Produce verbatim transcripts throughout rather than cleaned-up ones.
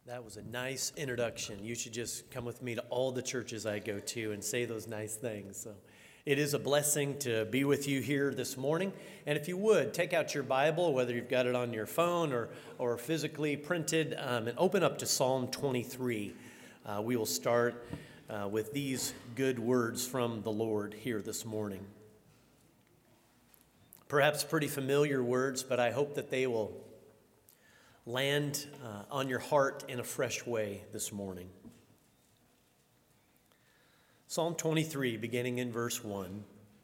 That was a nice introduction. You should just come with me to all the churches I go to and say those nice things. So it is a blessing to be with you here this morning. And if you would, take out your Bible, whether you've got it on your phone or, or physically printed, um, and open up to Psalm twenty-three. Uh, we will start uh, with these good words from the Lord here this morning. Perhaps pretty familiar words, but I hope that they will land uh, on your heart in a fresh way this morning. Psalm twenty-three, beginning in verse one.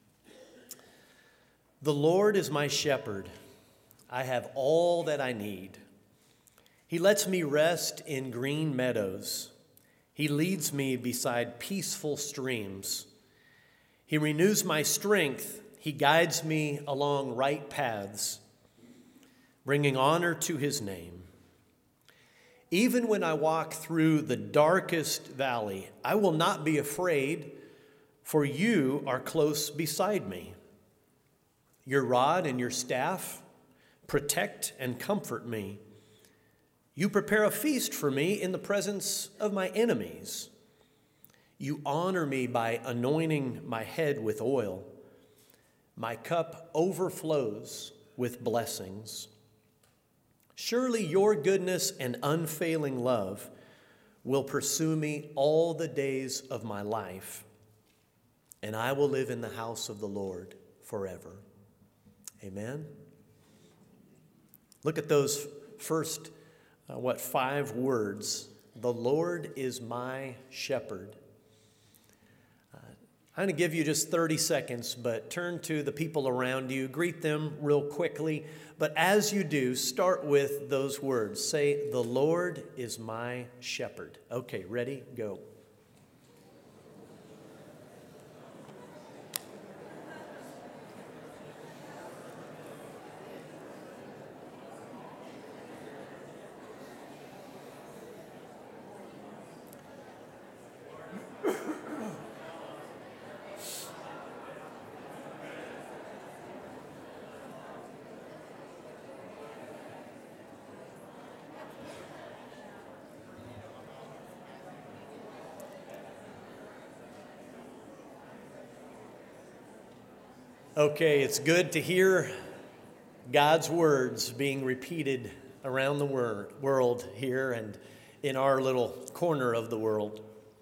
The Lord is my shepherd. I have all that I need. He lets me rest in green meadows. He leads me beside peaceful streams. He renews my strength. He guides me along right paths, bringing honor to his name. Even when I walk through the darkest valley, I will not be afraid, for you are close beside me. Your rod and your staff protect and comfort me. You prepare a feast for me in the presence of my enemies. You honor me by anointing my head with oil. My cup overflows with blessings. Surely your goodness and unfailing love will pursue me all the days of my life, and I will live in the house of the Lord forever. Amen. Look at those first, uh, what, five words. The Lord is my shepherd. I'm going to give you just thirty seconds, but turn to the people around you, greet them real quickly. But as you do, start with those words. Say, the Lord is my shepherd. Okay, ready? Go. Okay, it's good to hear God's words being repeated around the wor- world here and in our little corner of the world.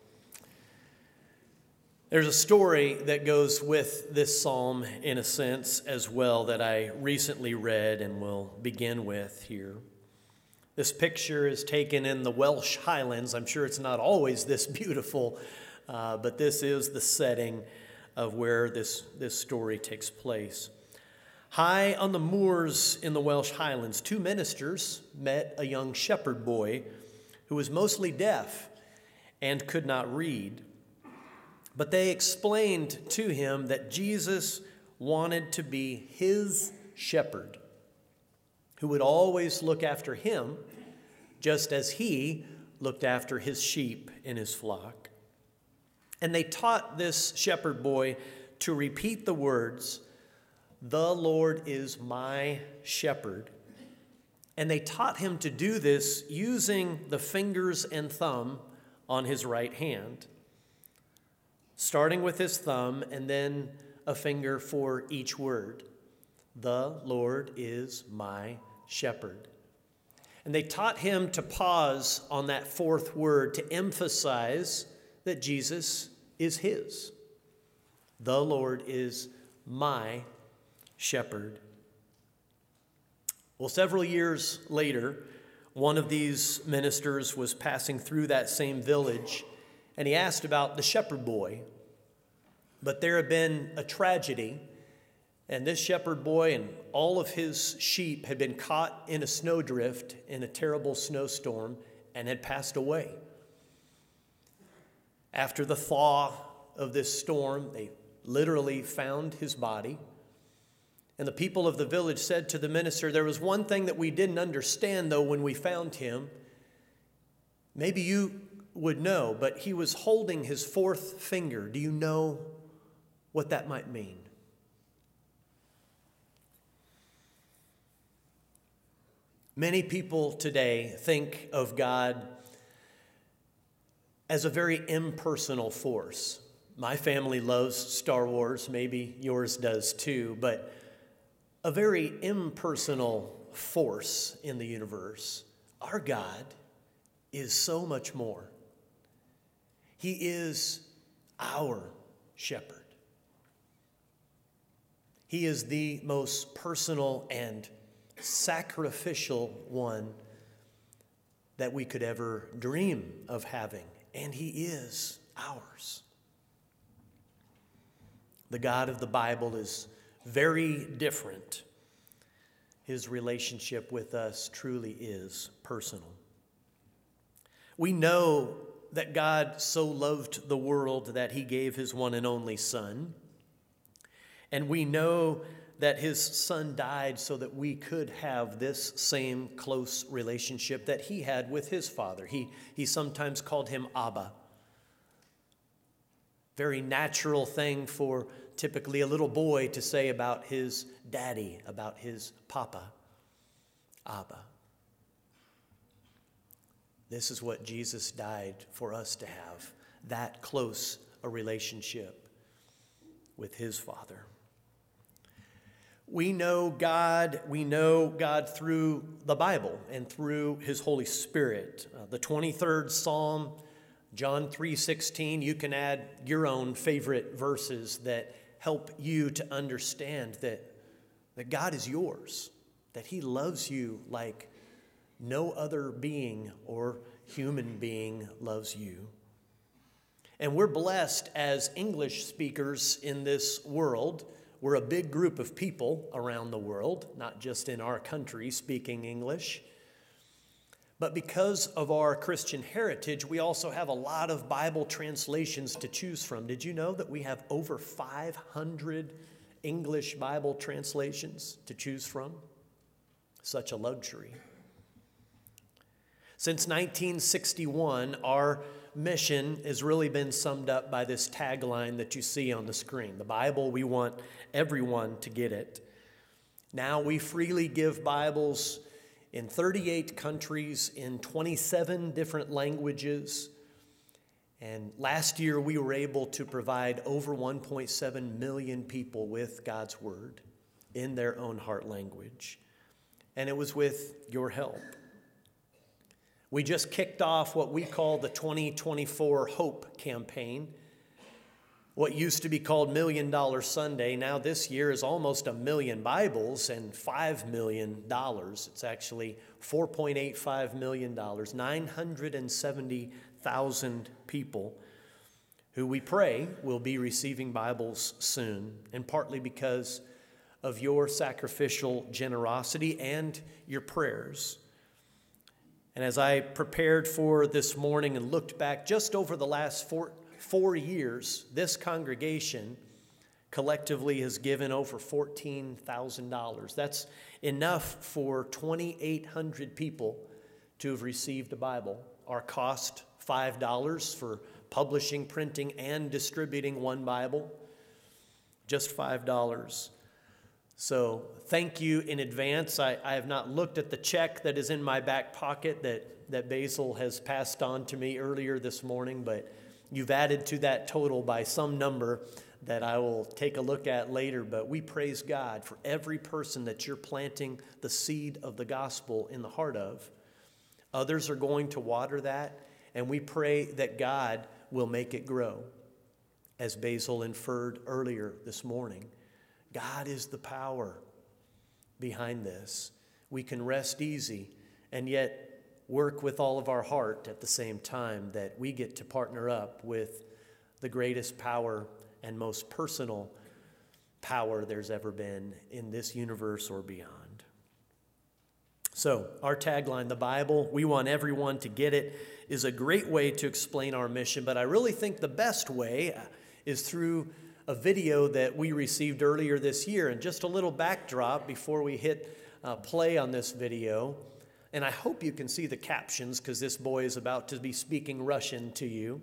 There's a story that goes with this psalm in a sense as well that I recently read and will begin with here. This picture is taken in the Welsh Highlands. I'm sure it's not always this beautiful, uh, but this is the setting of where this, this story takes place. High on the moors in the Welsh Highlands, two ministers met a young shepherd boy who was mostly deaf and could not read. But they explained to him that Jesus wanted to be his shepherd, who would always look after him just as he looked after his sheep in his flock. And they taught this shepherd boy to repeat the words, "The Lord is my shepherd." And they taught him to do this using the fingers and thumb on his right hand, starting with his thumb and then a finger for each word. The Lord is my shepherd. And they taught him to pause on that fourth word to emphasize that Jesus is his. The Lord is my shepherd. Well, several years later, one of these ministers was passing through that same village, and he asked about the shepherd boy. But there had been a tragedy, and this shepherd boy and all of his sheep had been caught in a snowdrift in a terrible snowstorm and had passed away. After the thaw of this storm, they literally found his body. And the people of the village said to the minister, "There was one thing that we didn't understand, though, when we found him. Maybe you would know, but he was holding his fourth finger. Do you know what that might mean?" Many people today think of God as a very impersonal force. My family loves Star Wars, maybe yours does too, but a very impersonal force in the universe. Our God is so much more. He is our shepherd. He is the most personal and sacrificial one that we could ever dream of having, and he is ours. The God of the Bible is very different. His relationship with us truly is personal. We know that God so loved the world that he gave his one and only Son. And we know that his Son died so that we could have this same close relationship that he had with his Father. He, he sometimes called him Abba. Very natural thing for typically a little boy to say about his daddy, about his papa, Abba. This is what Jesus died for us to have, that close a relationship with his Father. We know God, we know God through the Bible and through his Holy Spirit. Uh, the twenty-third Psalm, John three sixteen, you can add your own favorite verses that help you to understand that, that God is yours, that he loves you like no other being or human being loves you. And we're blessed as English speakers in this world. We're a big group of people around the world, not just in our country speaking English. But because of our Christian heritage, we also have a lot of Bible translations to choose from. Did you know that we have over five hundred English Bible translations to choose from? Such a luxury. Since nineteen sixty-one, our mission has really been summed up by this tagline that you see on the screen. The Bible, we want everyone to get it. Now we freely give Bibles in thirty-eight countries, in twenty-seven different languages. And last year we were able to provide over one point seven million people with God's Word in their own heart language. And it was with your help. We just kicked off what we call the twenty twenty-four Hope Campaign. What used to be called Million Dollar Sunday, now this year is almost a million Bibles and five million dollars. It's actually four point eight five million dollars, nine hundred seventy thousand people who we pray will be receiving Bibles soon, and partly because of your sacrificial generosity and your prayers. And as I prepared for this morning and looked back just over the last four, four years, this congregation collectively has given over fourteen thousand dollars. That's enough for twenty-eight hundred people to have received a Bible. Our cost, five dollars for publishing, printing, and distributing one Bible. Just five dollars. So thank you in advance. I, I have not looked at the check that is in my back pocket that, that Basil has passed on to me earlier this morning, but you've added to that total by some number that I will take a look at later. But we praise God for every person that you're planting the seed of the gospel in the heart of. Others are going to water that, and we pray that God will make it grow. As Basil inferred earlier this morning, God is the power behind this. We can rest easy and yet work with all of our heart at the same time that we get to partner up with the greatest power and most personal power there's ever been in this universe or beyond. So our tagline, the Bible, we want everyone to get it, is a great way to explain our mission, but I really think the best way is through a video that we received earlier this year. And just a little backdrop before we hit uh, play on this video. And I hope you can see the captions because this boy is about to be speaking Russian to you.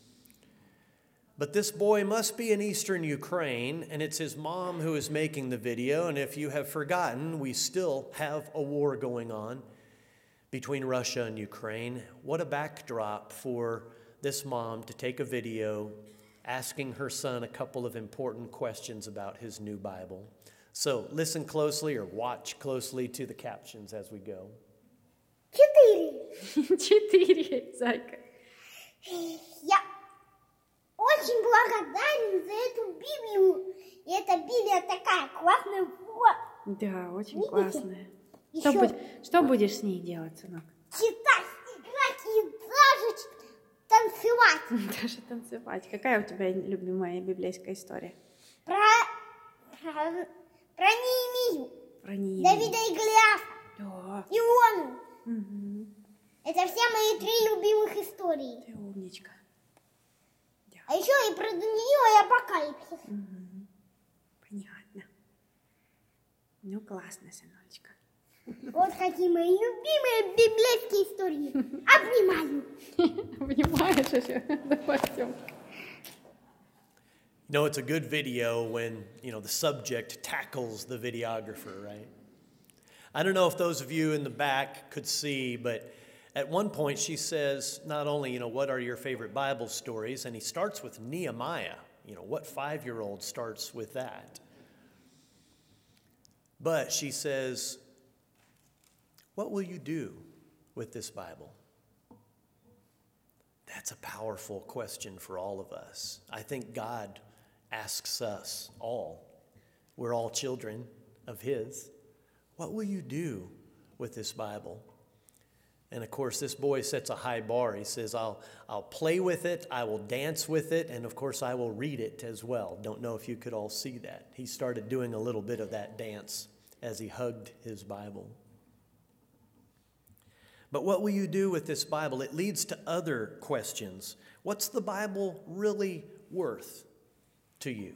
But this boy must be in eastern Ukraine, and it's his mom who is making the video. And if you have forgotten, we still have a war going on between Russia and Ukraine. What a backdrop for this mom to take a video asking her son a couple of important questions about his new Bible. So listen closely or watch closely to the captions as we go. Четыре. Четыре, зайка. Я очень благодарен за эту Библию. И эта Библия такая классная. Вот. Да, очень Видите? классная. Что, Еще будь- что будешь с ней делать, сынок? читать, играть и даже танцевать. Даже танцевать. Какая у тебя любимая библейская история? Про, про, про Неемию, Про нее. Давида и Голиафа, Да. Иону. Мгм. Это все мои три любимых истории. Ты умничка. А еще и про Даниила и Апокалипсис. Мгм. Понятно. Ну, классно, сыночка. Вот какие мои любимые библейские истории. Обнимаю. Понимаешь еще? Давай, Тёмка. You know, it's a good video when, you know, the subject tackles the videographer, right? I don't know if those of you in the back could see, but at one point she says, not only, you know, what are your favorite Bible stories? And he starts with Nehemiah. You know, what five-year-old starts with that? But she says, what will you do with this Bible? That's a powerful question for all of us. I think God asks us all. We're all children of His. What will you do with this Bible? And of course, this boy sets a high bar. He says, I'll, I'll play with it, I will dance with it, and of course, I will read it as well. Don't know if you could all see that. He started doing a little bit of that dance as he hugged his Bible. But what will you do with this Bible? It leads to other questions. What's the Bible really worth to you?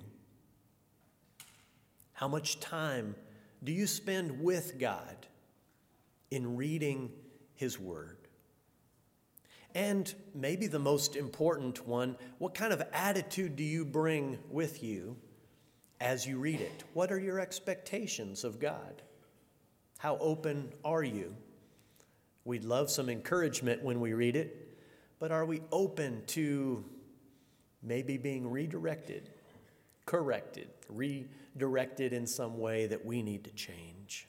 How much time do you spend with God in reading His Word? And maybe the most important one, what kind of attitude do you bring with you as you read it? What are your expectations of God? How open are you? We'd love some encouragement when we read it, but are we open to maybe being redirected, corrected, redirected in some way that we need to change?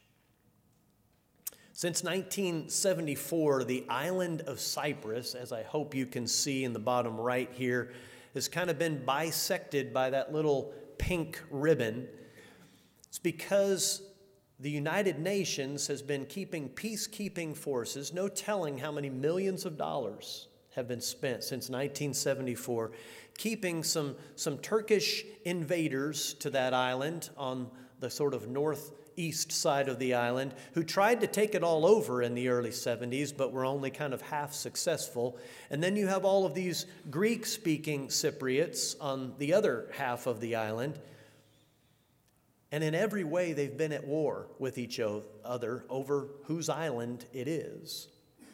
Since nineteen seventy-four, the island of Cyprus, as I hope you can see in the bottom right here, has kind of been bisected by that little pink ribbon. It's because the United Nations has been keeping peacekeeping forces, no telling how many millions of dollars have been spent since nineteen seventy-four, keeping some, some Turkish invaders to that island on the sort of northeast side of the island, who tried to take it all over in the early seventies, but were only kind of half successful. And then you have all of these Greek-speaking Cypriots on the other half of the island. And in every way, they've been at war with each other over whose island it is.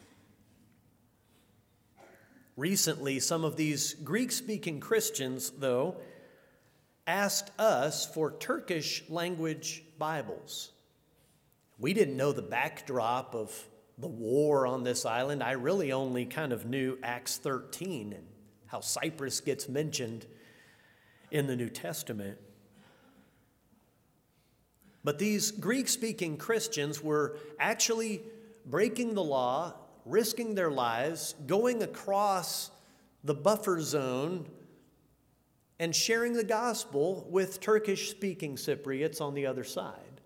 Recently, some of these Greek-speaking Christians, though, asked us for Turkish language Bibles. We didn't know the backdrop of the war on this island. I really only kind of knew Acts thirteen and how Cyprus gets mentioned in the New Testament. But these Greek-speaking Christians were actually breaking the law, risking their lives, going across the buffer zone, and sharing the gospel with Turkish-speaking Cypriots on the other side.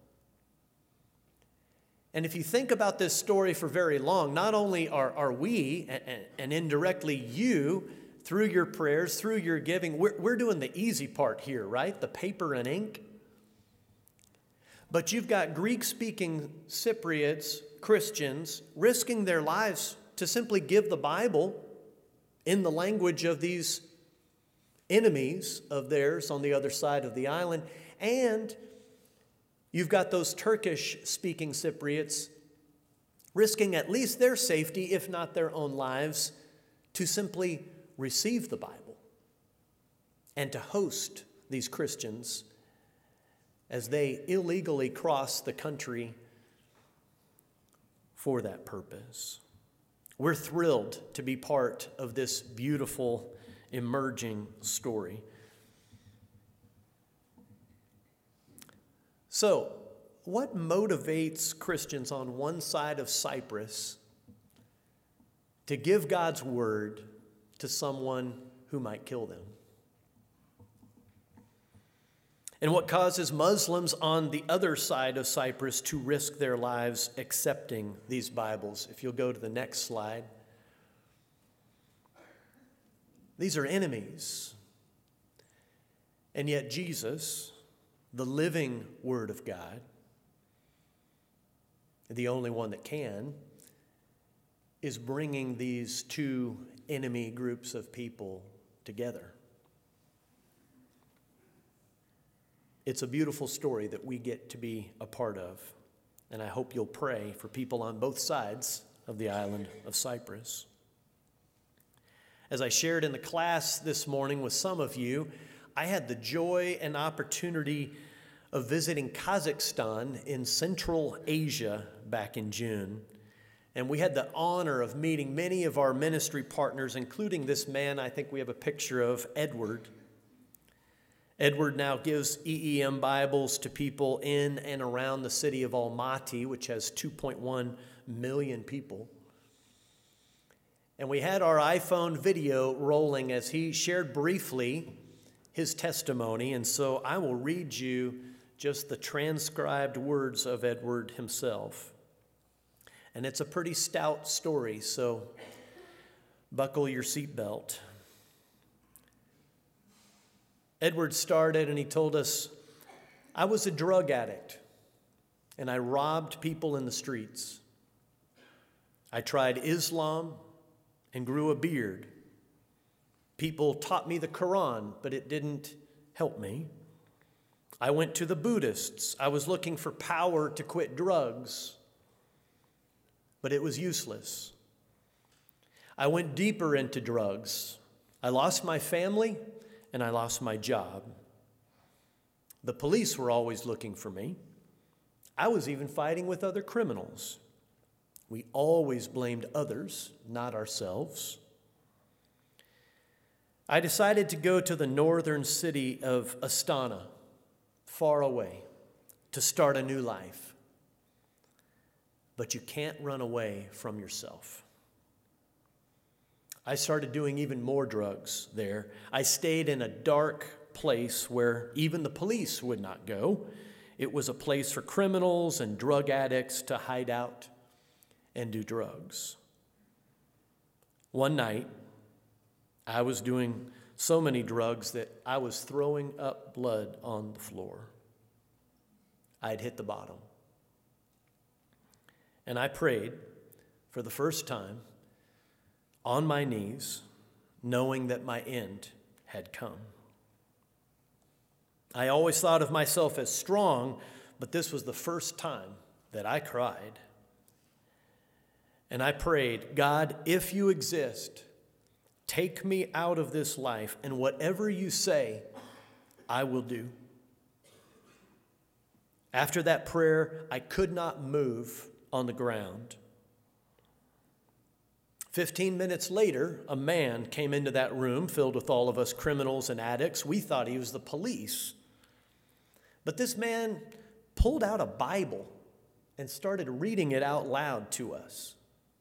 And if you think about this story for very long, not only are, are we, and, and indirectly you, through your prayers, through your giving, we're, we're doing the easy part here, right? The paper and ink. But you've got Greek-speaking Cypriots, Christians, risking their lives to simply give the Bible in the language of these enemies of theirs on the other side of the island. And you've got those Turkish-speaking Cypriots risking at least their safety, if not their own lives, to simply receive the Bible and to host these Christians as they illegally cross the country for that purpose. We're thrilled to be part of this beautiful, emerging story. So, what motivates Christians on one side of Cyprus to give God's word to someone who might kill them? And what causes Muslims on the other side of Cyprus to risk their lives accepting these Bibles? If you'll go to the next slide. These are enemies. And yet Jesus, the living Word of God, the only one that can, is bringing these two enemy groups of people together. It's a beautiful story that we get to be a part of, and I hope you'll pray for people on both sides of the island of Cyprus. As I shared in the class this morning with some of you, I had the joy and opportunity of visiting Kazakhstan in Central Asia back in June. And we had the honor of meeting many of our ministry partners, including this man I think we have a picture of, Edward. Edward now gives E E M Bibles to people in and around the city of Almaty, which has two point one million people. And we had our iPhone video rolling as he shared briefly his testimony. And so I will read you just the transcribed words of Edward himself. And it's a pretty stout story, so buckle your seatbelt. Edward started and he told us, I was a drug addict and I robbed people in the streets. I tried Islam and grew a beard. People taught me the Quran, but it didn't help me. I went to the Buddhists. I was looking for power to quit drugs, but it was useless. I went deeper into drugs. I lost my family and I lost my job. The police were always looking for me. I was even fighting with other criminals. We always blamed others, not ourselves. I decided to go to the northern city of Astana, far away, to start a new life. But you can't run away from yourself. I started doing even more drugs there. I stayed in a dark place where even the police would not go. It was a place for criminals and drug addicts to hide out and do drugs. One night, I was doing so many drugs that I was throwing up blood on the floor. I'd hit the bottom. And I prayed for the first time on my knees, knowing that my end had come. I always thought of myself as strong, but this was the first time that I cried. And I prayed, God, if you exist, take me out of this life, and whatever you say, I will do. After that prayer, I could not move on the ground. Fifteen minutes later, a man came into that room filled with all of us criminals and addicts. We thought he was the police. But this man pulled out a Bible and started reading it out loud to us.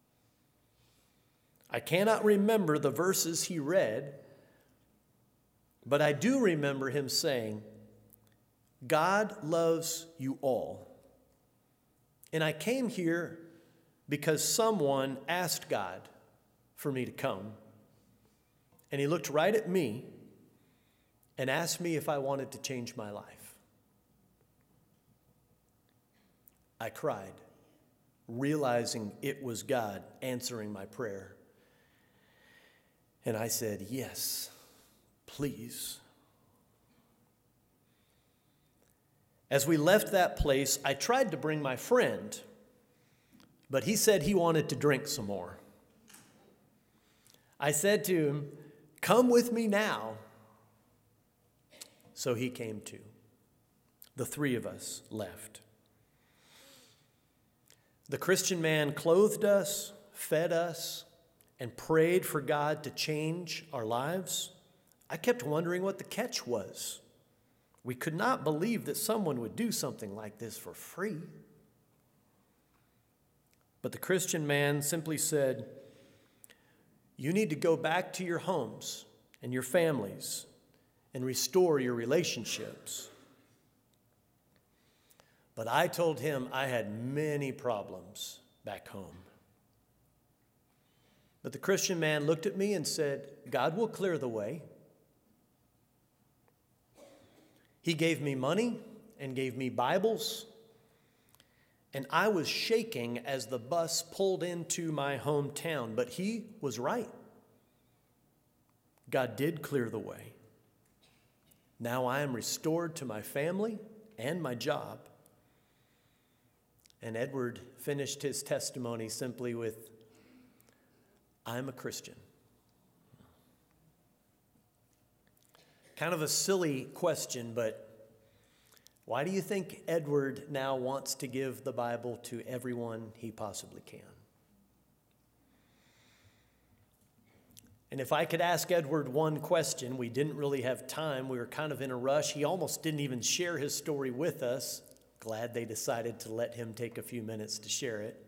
I cannot remember the verses he read, but I do remember him saying, God loves you all. And I came here because someone asked God for me to come. And he looked right at me and asked me if I wanted to change my life. I cried, realizing it was God answering my prayer. And I said, yes, please. As we left that place, I tried to bring my friend, but he said he wanted to drink some more. I said to him, come with me now. So he came too. The three of us left. The Christian man clothed us, fed us, and prayed for God to change our lives, I kept wondering what the catch was. We could not believe that someone would do something like this for free. But the Christian man simply said, "You need to go back to your homes and your families and restore your relationships." But I told him I had many problems back home. But the Christian man looked at me and said, "God will clear the way." He gave me money and gave me Bibles, and I was shaking as the bus pulled into my hometown, but he was right. God did clear the way. Now I am restored to my family and my job. And Edward finished his testimony simply with, "I'm a Christian." Kind of a silly question, but why do you think Edward now wants to give the Bible to everyone he possibly can? And if I could ask Edward one question, we didn't really have time. We were kind of in a rush. He almost didn't even share his story with us. Glad they decided to let him take a few minutes to share it.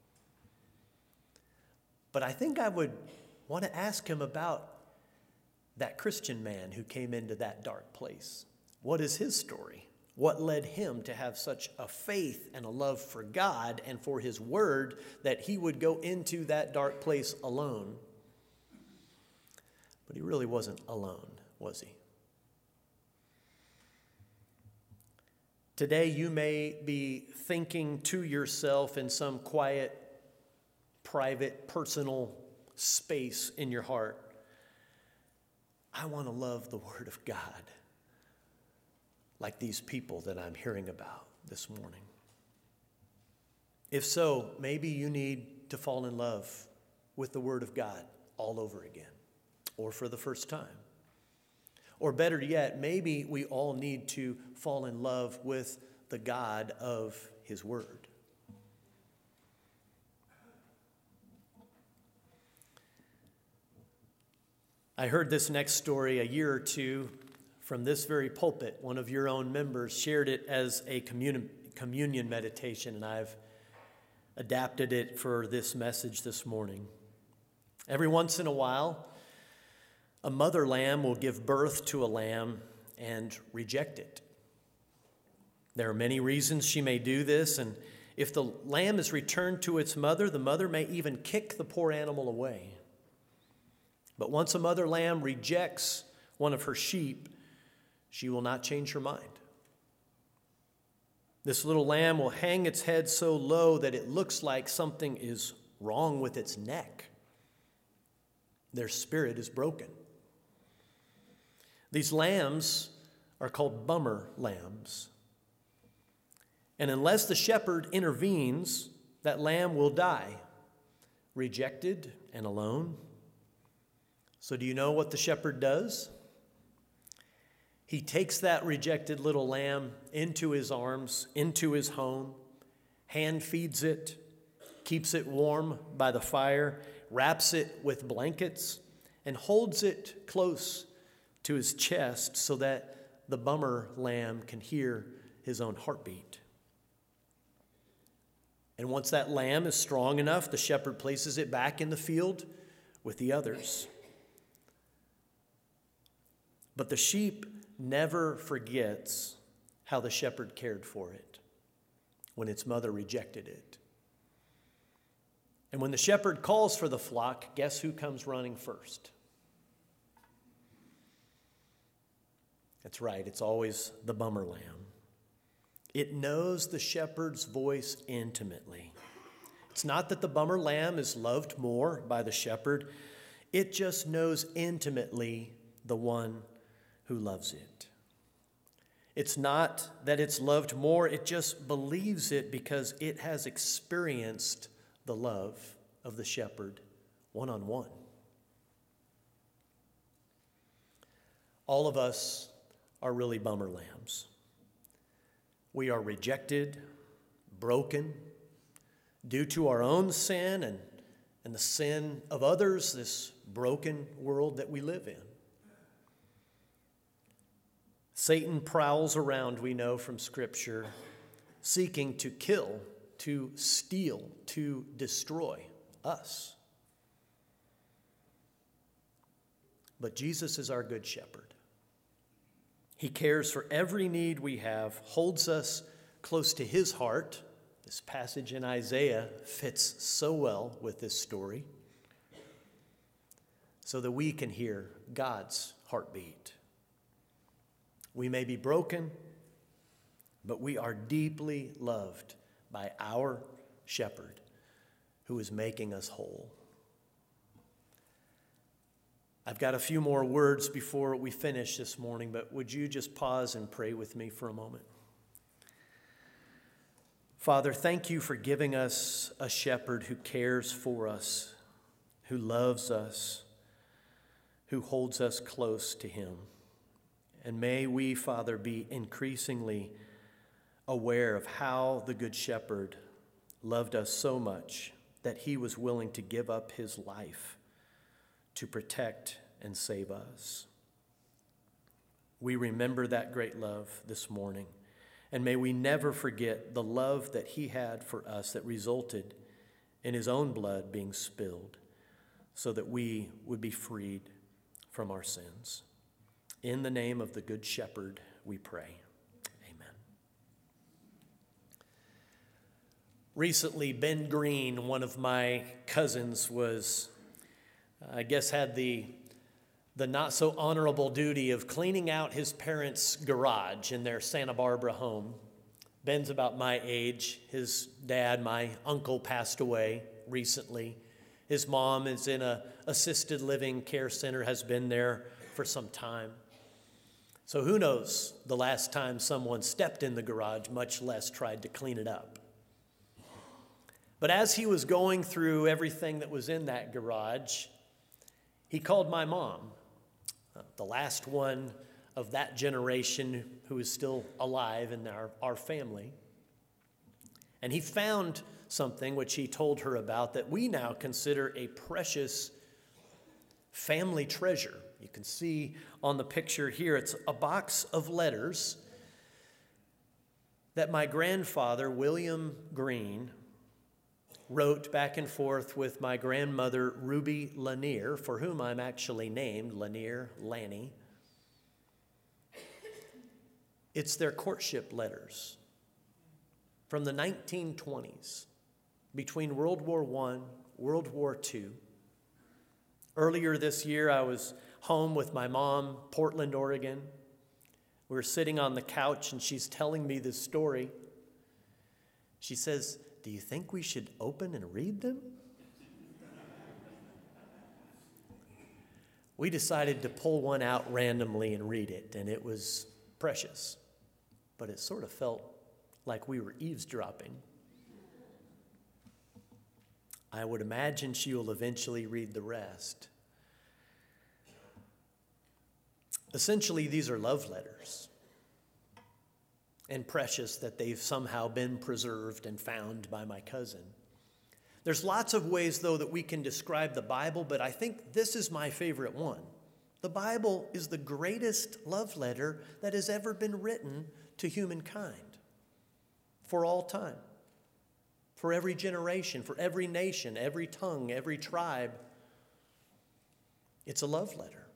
But I think I would want to ask him about that Christian man who came into that dark place. What is his story? What led him to have such a faith and a love for God and for his word that he would go into that dark place alone? But he really wasn't alone, was he? Today you may be thinking to yourself in some quiet, private, personal space in your heart, I want to love the Word of God like these people that I'm hearing about this morning. If so, maybe you need to fall in love with the Word of God all over again, or for the first time. Or better yet, maybe we all need to fall in love with the God of His Word. I heard this next story a year or two from this very pulpit. One of your own members shared it as a communion, communion meditation, and I've adapted it for this message this morning. Every once in a while, a mother lamb will give birth to a lamb and reject it. There are many reasons she may do this, and if the lamb is returned to its mother, the mother may even kick the poor animal away. But once a mother lamb rejects one of her sheep, she will not change her mind. This little lamb will hang its head so low that it looks like something is wrong with its neck. Their spirit is broken. These lambs are called bummer lambs. And unless the shepherd intervenes, that lamb will die, rejected and alone. So do you know what the shepherd does? He takes that rejected little lamb into his arms, into his home, hand feeds it, keeps it warm by the fire, wraps it with blankets, and holds it close to his chest so that the bummer lamb can hear his own heartbeat. And once that lamb is strong enough, the shepherd places it back in the field with the others. But the sheep never forgets how the shepherd cared for it when its mother rejected it. And when the shepherd calls for the flock, guess who comes running first? That's right, it's always the bummer lamb. It knows the shepherd's voice intimately. It's not that the bummer lamb is loved more by the shepherd. It just knows intimately the one who loves it. It's not that it's loved more, it just believes it because it has experienced the love of the shepherd one-on-one. All of us are really bummer lambs. We are rejected, broken, due to our own sin and, and the sin of others, this broken world that we live in. Satan prowls around, we know from Scripture, seeking to kill, to steal, to destroy us. But Jesus is our good shepherd. He cares for every need we have, holds us close to his heart. This passage in Isaiah fits so well with this story, so that we can hear God's heartbeat. We may be broken, but we are deeply loved by our shepherd who is making us whole. I've got a few more words before we finish this morning, but would you just pause and pray with me for a moment? Father, thank you for giving us a shepherd who cares for us, who loves us, who holds us close to him. And may we, Father, be increasingly aware of how the Good Shepherd loved us so much that he was willing to give up his life to protect and save us. We remember that great love this morning, and may we never forget the love that he had for us that resulted in his own blood being spilled so that we would be freed from our sins. In the name of the Good Shepherd, we pray. Amen. Recently, Ben Green, one of my cousins, was, I guess, had the, the not so honorable duty of cleaning out his parents' garage in their Santa Barbara home. Ben's about my age. His dad, my uncle, passed away recently. His mom is in a assisted living care center, has been there for some time. So who knows the last time someone stepped in the garage, much less tried to clean it up. But as he was going through everything that was in that garage, he called my mom, the last one of that generation who is still alive in our, our family. And he found something which he told her about that we now consider a precious family treasure. You can see on the picture here, it's a box of letters that my grandfather, William Green, wrote back and forth with my grandmother, Ruby Lanier, for whom I'm actually named Lanier Lanny. It's their courtship letters from the nineteen twenties, between World War One, World War Two. Earlier this year, I was home with my mom, Portland, Oregon. We were sitting on the couch, and she's telling me this story. She says, "Do you think we should open and read them?" We decided to pull one out randomly and read it, and it was precious. But it sort of felt like we were eavesdropping. I would imagine she will eventually read the rest. Essentially, these are love letters, and precious that they've somehow been preserved and found by my cousin. There's lots of ways, though, that we can describe the Bible, but I think this is my favorite one. The Bible is the greatest love letter that has ever been written to humankind for all time, for every generation, for every nation, every tongue, every tribe. It's a love letter.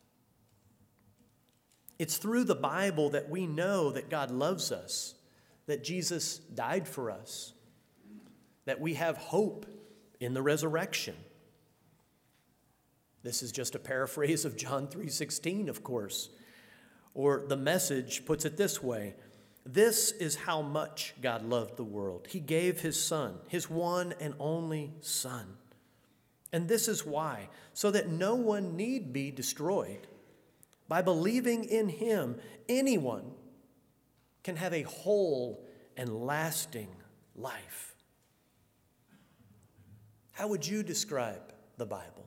It's through the Bible that we know that God loves us, that Jesus died for us, that we have hope in the resurrection. This is just a paraphrase of John three sixteen, of course. Or the Message puts it this way: this is how much God loved the world. He gave his Son, his one and only Son. And this is why, so that no one need be destroyed. By believing in him, anyone can have a whole and lasting life. How would you describe the Bible?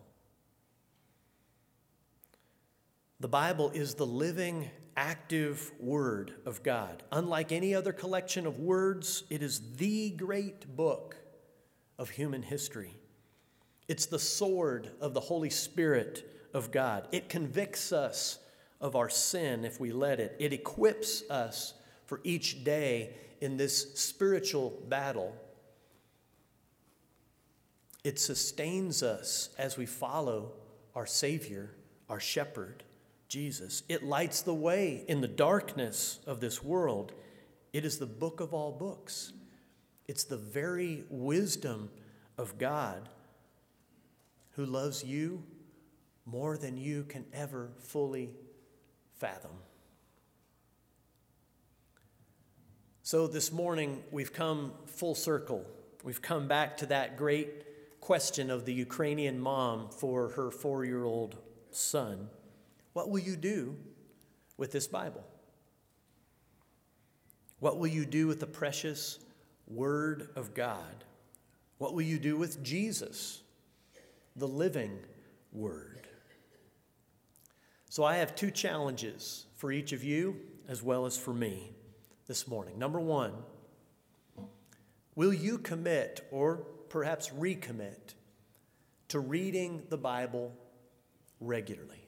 The Bible is the living, active Word of God. Unlike any other collection of words, it is the great book of human history. It's the sword of the Holy Spirit of God. It convicts us of our sin if we let it. It equips us for each day in this spiritual battle. It sustains us as we follow our Savior, our Shepherd, Jesus. It lights the way in the darkness of this world. It is the book of all books. It's the very wisdom of God who loves you more than you can ever fully fathom. So this morning, we've come full circle. We've come back to that great question of the Ukrainian mom for her four-year-old son. What will you do with this Bible? What will you do with the precious Word of God? What will you do with Jesus, the living Word? So I have two challenges for each of you as well as for me this morning. Number one, will you commit or perhaps recommit to reading the Bible regularly?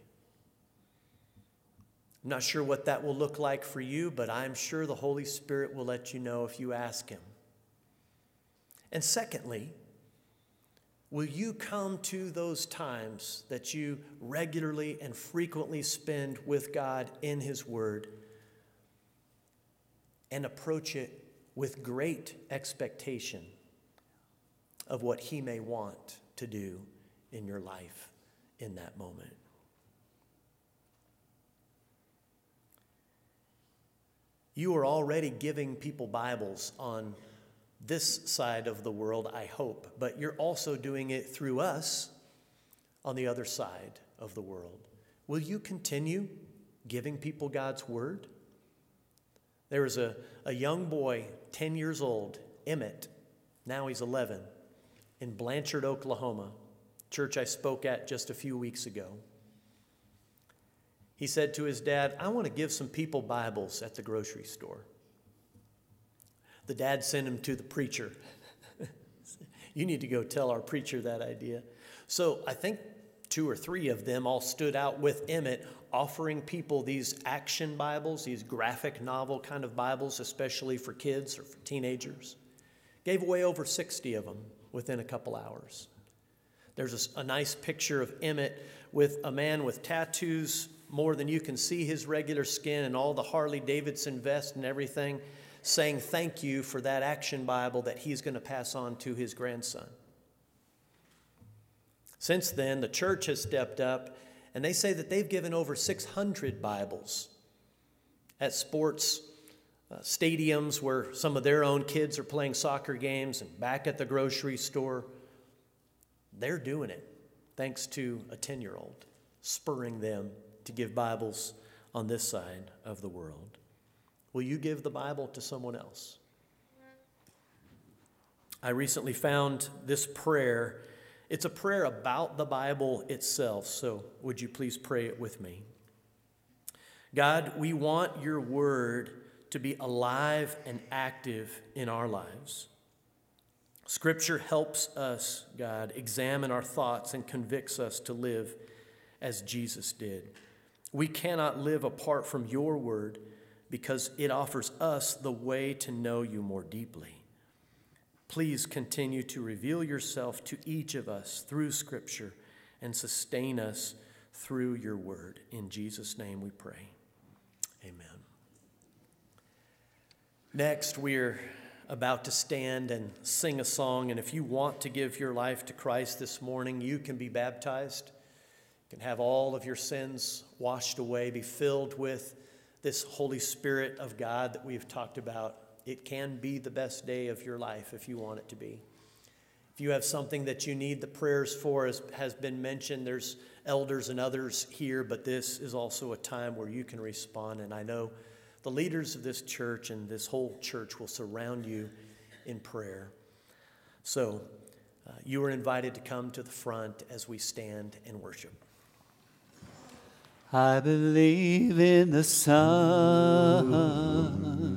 I'm not sure what that will look like for you, but I'm sure the Holy Spirit will let you know if you ask Him. And secondly, will you come to those times that you regularly and frequently spend with God in His Word and approach it with great expectation of what He may want to do in your life in that moment? You are already giving people Bibles on this side of the world, I hope, but you're also doing it through us on the other side of the world. Will you continue giving people God's Word? There was a, a young boy, ten years old, Emmett, now he's eleven, in Blanchard, Oklahoma, church I spoke at just a few weeks ago. He said to his dad, I want to give some people Bibles at the grocery store. The dad sent him to the preacher. You need to go tell our preacher that idea. So I think two or three of them all stood out with Emmett, offering people these action Bibles, these graphic novel kind of Bibles, especially for kids or for teenagers. Gave away over sixty of them within a couple hours. There's a, a nice picture of Emmett with a man with tattoos more than you can see his regular skin and all the Harley Davidson vest and everything, saying thank you for that action Bible that he's going to pass on to his grandson. Since then, the church has stepped up, and they say that they've given over six hundred Bibles at sports uh, stadiums where some of their own kids are playing soccer games, and back at the grocery store. They're doing it thanks to a ten-year-old spurring them to give Bibles on this side of the world. Will you give the Bible to someone else? I recently found this prayer. It's a prayer about the Bible itself, so would you please pray it with me? God, we want your word to be alive and active in our lives. Scripture helps us, God, examine our thoughts and convicts us to live as Jesus did. We cannot live apart from your word because it offers us the way to know you more deeply. Please continue to reveal yourself to each of us through Scripture and sustain us through your word. In Jesus' name we pray. Amen. Next, we're about to stand and sing a song, and if you want to give your life to Christ this morning, you can be baptized. You can have all of your sins washed away, be filled with this Holy Spirit of God that we've talked about. It can be the best day of your life if you want it to be. If you have something that you need the prayers for, as has been mentioned, there's elders and others here, but this is also a time where you can respond. And I know the leaders of this church and this whole church will surround you in prayer. So uh, you are invited to come to the front as we stand and worship. I believe in the sun.